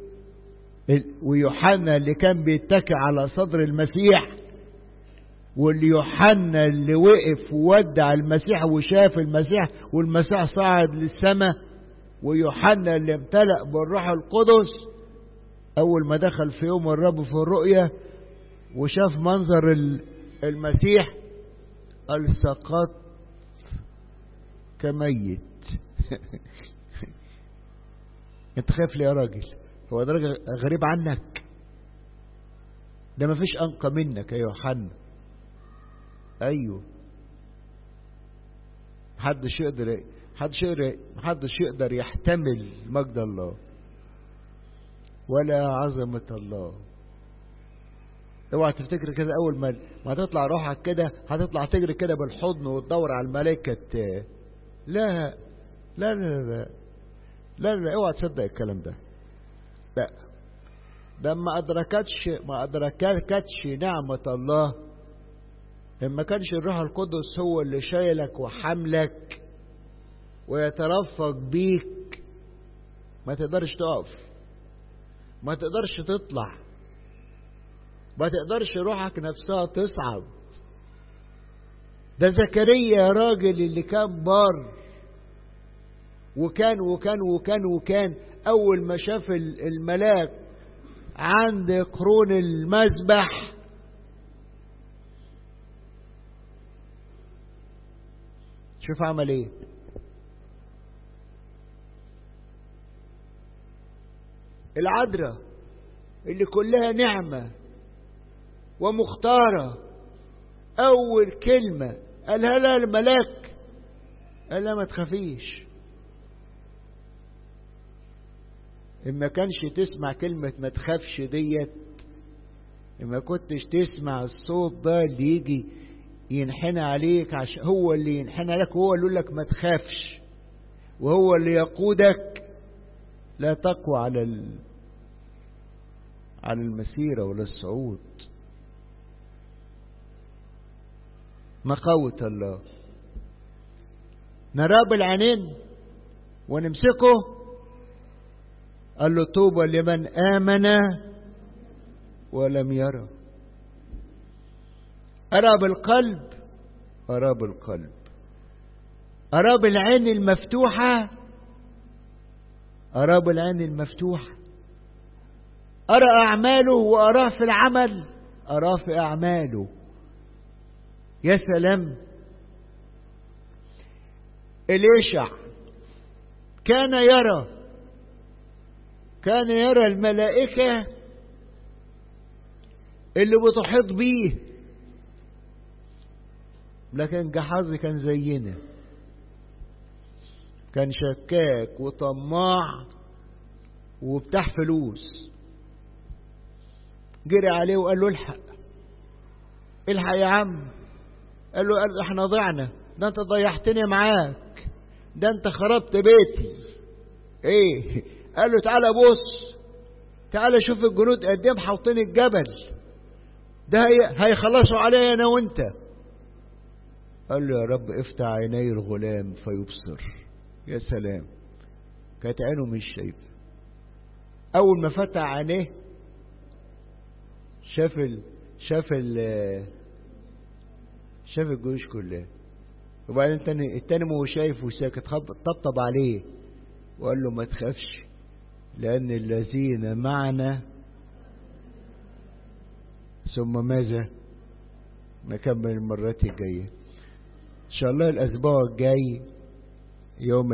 ويوحنا اللي كان بيتكئ على صدر المسيح، واللي يوحنا اللي وقف وودع المسيح وشاف المسيح والمسيح صعد للسماء، ويوحنا اللي امتلأ بالروح القدس أول ما دخل في يوم الرب في الرؤية وشاف منظر المسيح قال سقط كميت. انت خايف ليه يا راجل؟ هو ده راجل غريب عنك؟ ده ما فيش أنقى منك يا يوحنا. أيوه، محدش يقدر محدش يقدر محدش يقدر يحتمل مجد الله ولا عظمة الله. اوعى تفتكر كده اول ما ما تطلع روحك كده هتطلع تجري كده بالحضن وتدور على الملائكة. لا لا لا لا لا لا اوعى تصدق الكلام ده. لا، ده ما ادركتش ما ادركتش نعمة الله، لما كانش الروح القدس هو اللي شايلك وحملك ويترفق بيك، ما تقدرش تقف، ما تقدرش تطلع، ما تقدرش روحك نفسها تصعد. ده زكريا يا راجل اللي كان بار وكان وكان وكان وكان أول ما شاف الملاك عند قرون المذبح شوف عمل ايه. العذراء اللي كلها نعمة ومختارة، أول كلمة قالها لها الملاك قال لها ما تخافيش. إما كانش تسمع كلمة ما تخافش ديت، إما كنتش تسمع الصوت ده اللي يجي ينحنى عليك، عشان هو اللي ينحنى لك، هو اللي يقول لك ما تخافش، وهو اللي يقودك لا تقوى على ال... على المسيرة ولا الصعود. مقاوة الله نراه بالعينين ونمسكه. قال له طوبى لمن آمن ولم يرى. أرى بالقلب، أرى بالقلب، أرى بالعين المفتوحة، أراه بالعين المفتوحة، أرى أعماله وأراه في العمل، أراه في أعماله. يا سلام. إليشع كان يرى كان يرى الملائكة اللي بتحيط بيه، لكن جحظ كان زينا، كان شكاك وطماع وبتاع فلوس. جري عليه وقال له الحق الحق يا عم. قال له قال احنا ضعنا، ده انت ضيعتني معاك، ده انت خربت بيتي. ايه؟ قال له تعالى بص، تعالى شوف الجنود قد ايه محوطين الجبل ده، هيخلصوا عليا انا وانت. قال له يا رب افتح عيني الغلام فيبصر. يا سلام، كانت عينه مش شايفه. اول ما فتح عينيه شاف ال شاف ال شاف الجيوش كلها. وبعدين التاني التاني ما هو شايف وساكت، طبطب عليه وقال له ما تخافش، لأن الذين معنا. ثم ماذا؟ نكمل المرات الجاية إن شاء الله. الأسبوع الجاي يوم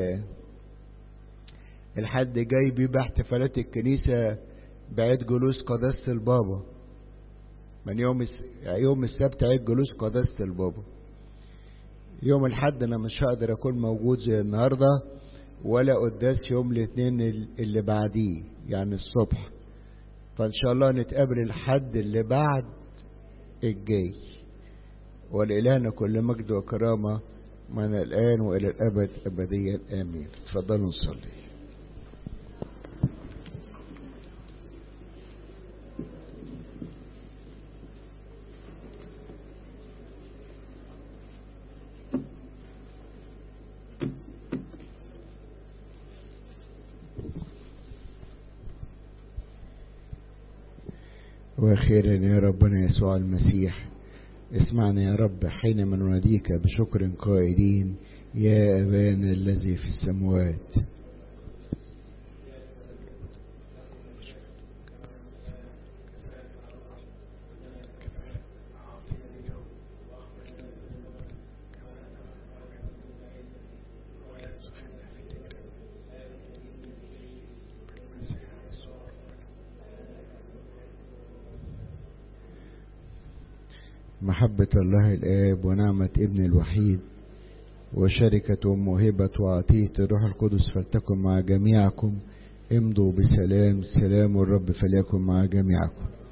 الحد جاي بيبقى احتفالات الكنيسة بعيد جلوس قداسة البابا. من يوم يوم السبت عيد جلوس قداسة البابا. يوم الحد أنا مش هقدر أكون موجود زي النهاردة، ولا قداس يوم الاثنين اللي بعديه يعني الصبح. فإن شاء الله نتقابل الحد اللي بعد الجاي. ولإلهنا كل مجد وكرامة من الآن وإلى الأبد أبديا آمين. تفضلوا نصلي. وأخيرا يا ربنا يسوع المسيح، اسمعنا يا رب حينما نناديك بشكر قائلين يا أبانا الذي في السماوات. محبة الله الآب ونعمة ابن الوحيد وشركة وموهبة وعطية الروح القدس فلتكن مع جميعكم. امضوا بسلام. سلام الرب فليكن مع جميعكم.